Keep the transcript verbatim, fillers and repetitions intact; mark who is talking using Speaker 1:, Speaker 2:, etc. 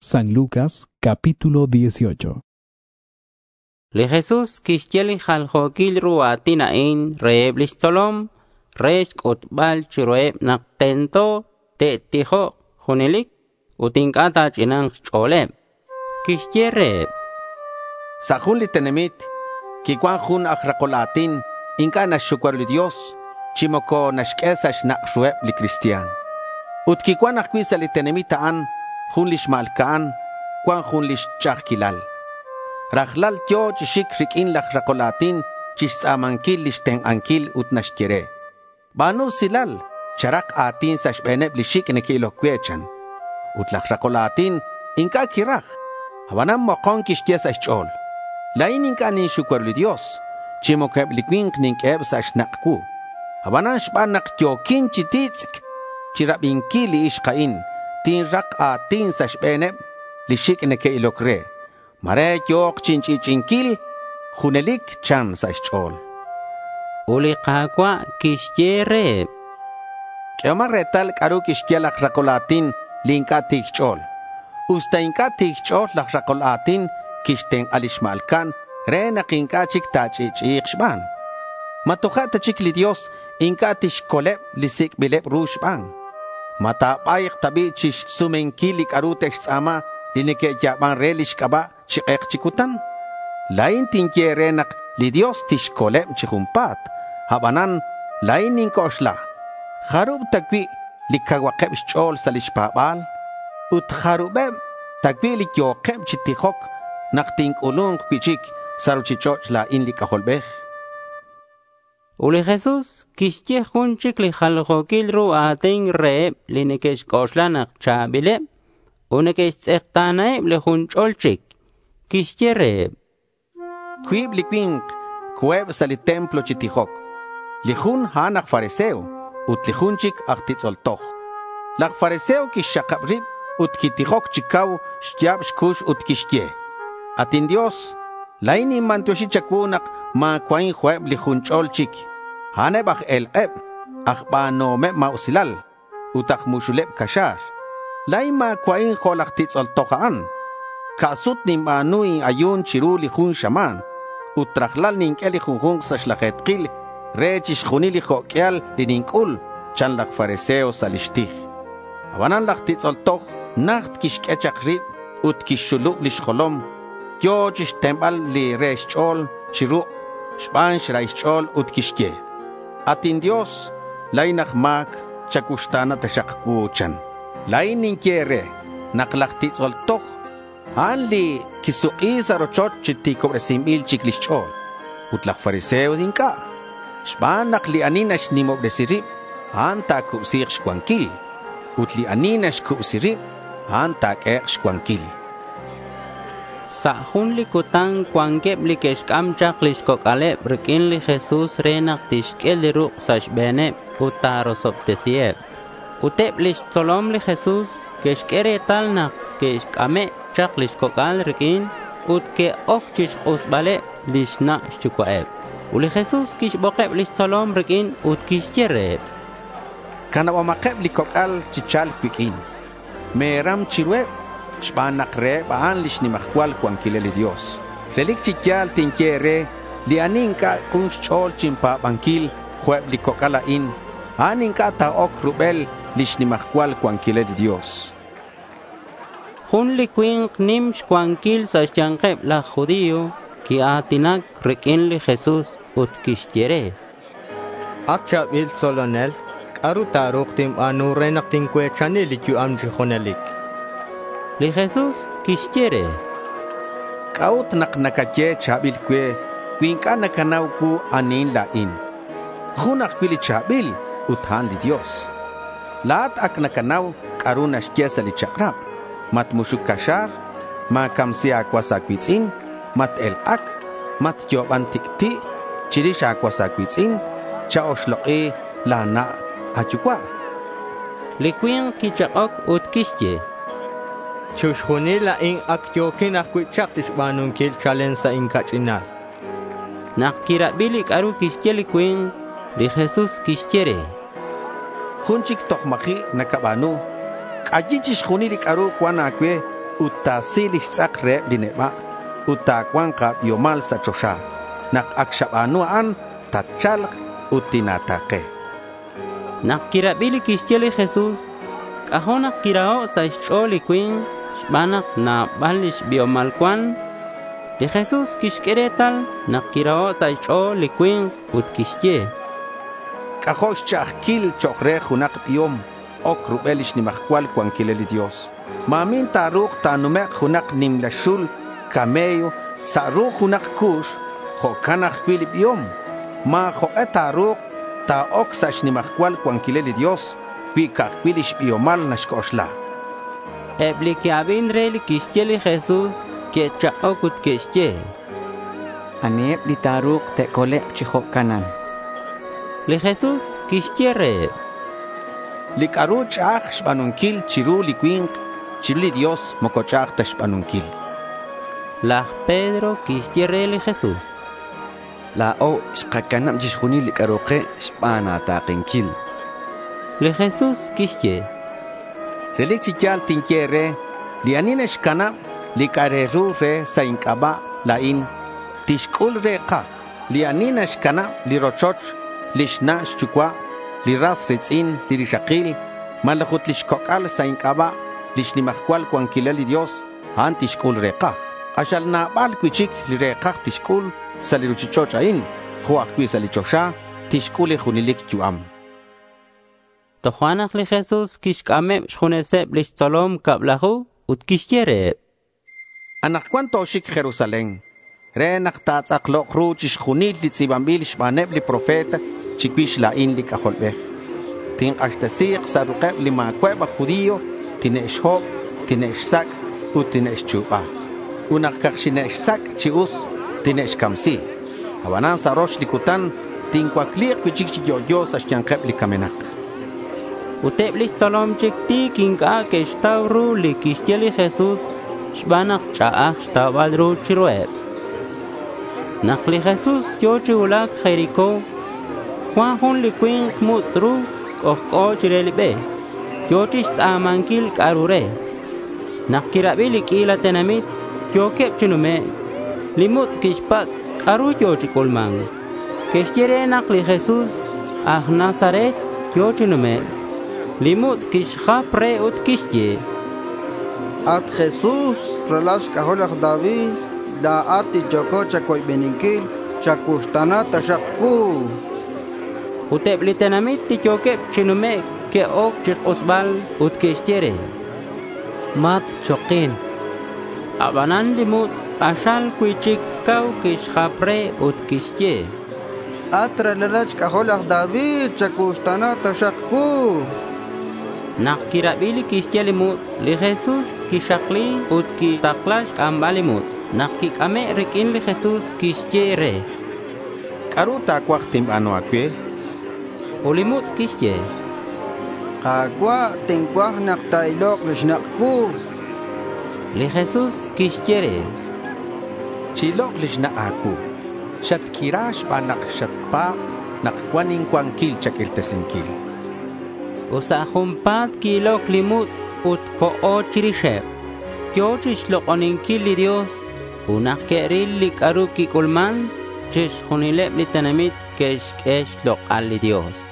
Speaker 1: San Lucas, capítulo dieciocho.
Speaker 2: Le Jesús kishkel jaljoquil ruatina in reeb listolom, resh kutbal churueb naktento, te tijo junilik, utinkata chinang choleb. Kishye reeb.
Speaker 3: Sa jun li tenemit, kikwan jun akraqolatin, inka nashukwar li Dios, chimoko nashkesash naqrueb li Cristian. Ut kikwan akwisa li tenemita an, jun lish malkaan, kwan jun lish chakilal. Rajlal tio chishik rikin lakraqolatin, chish amankil lish ten ankil ut nashkire. Banu silal, charak atin sash beneb lishik nekilo kwechan. Ut lakraqolatin, inka kiraj, habanam mokon kishkye sash chol. Lain inka nin shukwer li Dios, chimokeb likwink ninkeb sash nakku. Habanan shban naktiokin chititzik, chirabinkili ishkain, tin rak atin sash beneb lishik nekilo kre. Mare kyok chinchichinkil, junelik chan sash chol.
Speaker 2: Uli kakwa kishye reeb.
Speaker 3: Kioma retal karu kishkye lakraqolatin linka tik chol. Usta inka tik chol lakraqolatin kishten alishmalkan re nakinka chik tachichik shban. Matuja tachik li Dios inka tishkoleb lisik bileb rushban. Matapayik tabi chish sumenkili karu tekstama linike yaban relish kaba chikek chikutan. Lain tinkye renak li Dios tishkoleb chikumpat. Habanan lain ninkoshla. Harub takwi likawakeb chol salishpabal. Ut harubeb takwi likyokeb chitihok naktink ulung kwichik saruchichoch la in likaholbech.
Speaker 2: Uli Jesús kishye junchik li jaljoquil ruatin reeb linikesh koshlanak chabileb. Unekesh tsektanaeb li juncholchik. Kishye reeb.
Speaker 3: Kwib likwink kueb sali templo chitihok. Lijun hanak fariseo ut lijunchik aktitzoltoch. Lak fariseo kishakabrib ut kitihok chikaw shtiab shkush ut kishye. Atin Dios, laini mantushi chakunak ma kwain hueb lijunchol chik. Haneb ak elqeb, ak banome mausilal, utak mushuleb kashar. Lain ma kwain holak titzoltohaan. Kasut nimbanui ayun chiru lijun shaman. Utraklal ninkeli junjung sa shlakhetkil, rechish junili hokyal lininkul, chan lak fariseo salishtih. Abanan lak titzoltoch, nacht kishkechakrib, ut kishulub lishkolom, yo chish tembal li reshchol, chiru, shban shraishchol ut kishke. Atin Dios, lainak mak, chakushtana tashakkuchan. Lain ninkiere, naklak titzoltoch, anli kisuisa rochot chitiko resimil chiklishchol, ut lak fariseo dinka. Shban nakli aninash nimog desirib, anta kusir shkwankil, ut li aninash kusirib, anta kek shkwankil.
Speaker 2: Sa jun likutan kwankeb li keshkamchak lishkokaleb rikin li Jesús renak tishkel li ruq sashbeneb utarosop tesieb. Uteb lishtolom li Jesús keshkere talnak keshkame chak lishkokal rikin ut ke ok chishkusbale lishna shchukwaeb. Uli Jesús kishbokeb lishtolom rikin ut kishchereb.
Speaker 3: Kanawamakeb likokal chichal kwikin. Meram chirweb. Shban nakre baan lish ni makwal kwankile li Dios. Relik chikyal tinkiere li aninka kunsh chol chimpa bankil hueb li kokala in. Aninka taok rubel lish ni makwal kwankile li Dios.
Speaker 2: Jun li kwink nimsh kwankil sa shankeb la judío ki atinak rekin li Jesús ut kishtiere.
Speaker 4: Akcha bil solonel karu taruk tim anu renak tinkwe chaneli kyu amji khonelik.
Speaker 2: Li Jesús kishtiere.
Speaker 3: Kaut nak nakache chabil kwe, kwinka nakanaw ku anin lain. Hunak kwili chabil, uthan li Dios. Lahat ak nakanaw karunash kiesa li chakrap. Mat mushuk kashar, ma kamsi akwa sa kwitsin, mat el ak, mat yoban tikti, chirish akwa sa kwitsin, chaosh loe lana achukwa.
Speaker 2: Li kwin kichakok ut kishtie.
Speaker 4: Chushhuni la in aktyokin akwitchak tishbanun kil chalen sa in kachinal.
Speaker 2: Nakirabili karu kishtie li kwin, li Jesús kishtiere.
Speaker 3: Hunchik tokmaki nakabanu, ajichish khuni li karu kwana kwe utasilish sak re dineba utakwanka yomal sa chosha nak akshabanuan tachalk utinatake.
Speaker 2: Nakirabili kishcheli Jesús, kahonak kirao sa ischoli queen, shbanak na balish biomalkwan, de Jesús kishkeretal, nakirao sa ischoli queen ut kishche.
Speaker 3: Kahosh chakil chokre hunak biom, ok rubelish ni makwal kwan kileli Dios. Mamin taruk tanumek hunak nimlashul, kameyo, sa ru hunak kush, hokanak kwili biom, ma ho etaruk, ta oksash ni makwal kwankileli Dios, pi kakwilish biomal nashkoshla.
Speaker 2: Ebli ki abindreli kishcheli Jesús, que chaokut kishche.
Speaker 5: Aniep li taruk te kolek chihok kanan.
Speaker 2: Li Jesús kishche re.
Speaker 3: Li karuch ach shbanunkil chiru li kwink, chili Dios mokochach tashbanunkil.
Speaker 2: La Pedro kishche re li Jesús.
Speaker 6: La o shkakanam jishkhuni li karoke shbana taqenkil.
Speaker 2: Le Jesús kishche.
Speaker 3: Relik chichal tinkiere, li anine shkana, li kareru re sa inkaba la in, tishkul re kach, li anine shkana, li rochoch, li shna shchukwa, li ras ritzin, li rishakil, malachut li shkokal sa inkaba, li shnimakwal kwankileli Dios, han tishkul re kach. Ashal na bal kwichik li re kach tishkul, saliruchichocha in, huakwi salichosha, tishkule junilik chuam.
Speaker 2: Tohuanak li Jesús kishkame shkuneseb listzolom kablahu ut kishkere.
Speaker 3: Anakwan toshik Jerusalén. Re naktats aklok ruchish junil li tzibambil shmaneb li profeta chikwish la in li kaholbeh. Tin ashtasiq sarukeb li makweba judío, tinesh hob, tinesh sak, ut tinesh chupa. Unakakshinesh sak chius, tinesh kamsi. Habanan sarosh li kutan, tin kwakliq kwichik chiyoyo sa shyankeb li kamenak.
Speaker 2: Uteblis salom chikti kinka que estauru li kishcheli Jesús shbanak chaach shtabadru chirueb. Nakli Jesús yochi ulak Jericó Juan hun li queen kmutzru kohko chirelbe yochi stamankil karure. Nakirabili kila tenamit yokep chinume limutz kishpats karu yochi kulman. Kishkere nakli Jesús ah Nazaret yochi nume limut kishcha pre ut kishye.
Speaker 7: At Jesús relash kaholach David la ati choko chakoy beninkil chakustana tashakku.
Speaker 2: Utebli tenamit ti chokep chinume ke ok chisqusbal ut kishyere. Mat chokin. Abanan limut ashal kuichik kau kishcha pre ut kishye.
Speaker 7: At relash kaholach David chakustana tashakku.
Speaker 2: Nakirabili kishyalimut li Jesús kishakli ut ki taklash kambalimut. Nakikame rikin li Jesús kishyere.
Speaker 3: Karuta kwaktim ano akwe.
Speaker 2: Ulimut kishye.
Speaker 7: Kagwa tingkwah naktailok lishnakku.
Speaker 2: Li Jesús kishyere.
Speaker 3: Chilok lishna aku. Shat kirash pa nakshatpa nakwaning kwankil chakiltesinkil.
Speaker 2: Usahumpat kilok limut ut ko ochirishep. Yochish lo oninkil li Dios. Unak keril li karuki kulman. Chish hunilep li tanamit kesh kesh lo al li Dios.